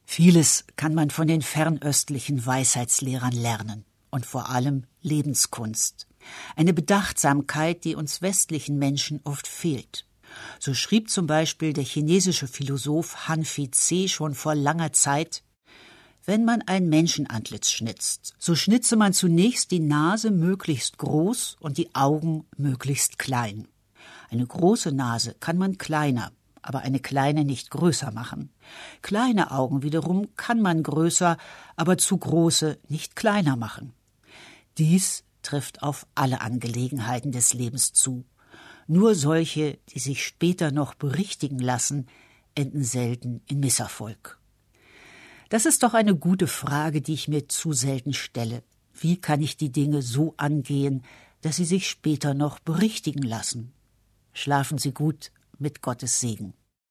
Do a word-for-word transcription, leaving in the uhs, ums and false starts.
Vieles kann man von den fernöstlichen Weisheitslehrern lernen und vor allem Lebenskunst. Eine Bedachtsamkeit, die uns westlichen Menschen oft fehlt. So schrieb zum Beispiel der chinesische Philosoph Han Fei-Tse schon vor langer Zeit: Wenn man ein Menschenantlitz schnitzt, so schnitze man zunächst die Nase möglichst groß und die Augen möglichst klein. Eine große Nase kann man kleiner, aber eine kleine nicht größer machen. Kleine Augen wiederum kann man größer, aber zu große nicht kleiner machen. Dies trifft auf alle Angelegenheiten des Lebens zu. Nur solche, die sich später noch berichtigen lassen, enden selten in Misserfolg. Das ist doch eine gute Frage, die ich mir zu selten stelle. Wie kann ich die Dinge so angehen, dass sie sich später noch berichtigen lassen? Schlafen Sie gut, mit Gottes Segen.